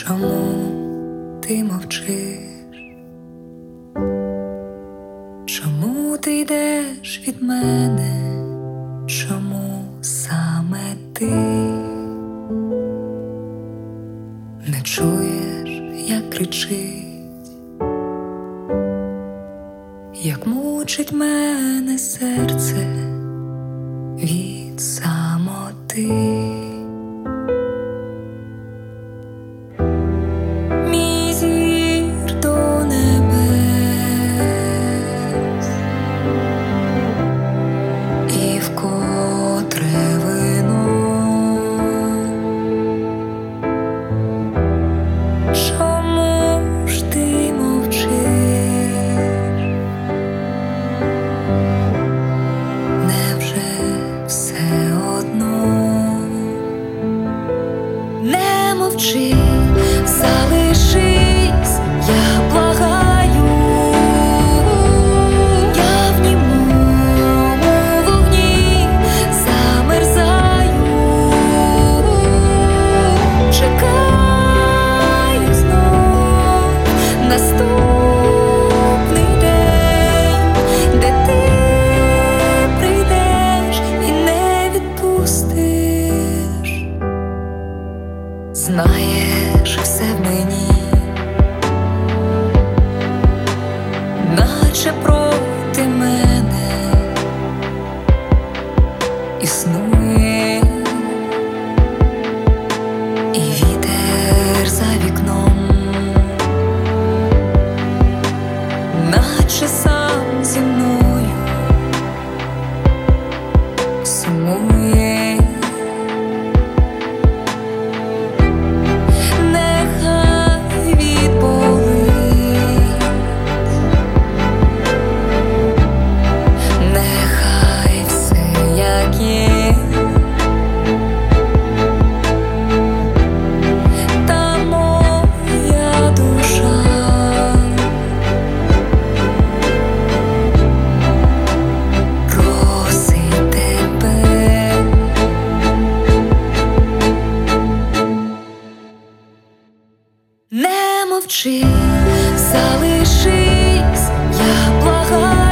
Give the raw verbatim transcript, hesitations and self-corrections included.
Чому ти мовчиш? Чому ти йдеш від мене? Чому саме ти не чуєш, як кричить, як мучить мене серце від самоти? Мовчи, залишись, я благаю, я в німому вогні замерзаю, чекаю знов наступний день, де ти прийдеш і не відпустиш. Знаєш, все в мені наче проти мене існує, і вітер за вікном, наче сам зі мною сумує. Не мовчи, залишись, я благаю.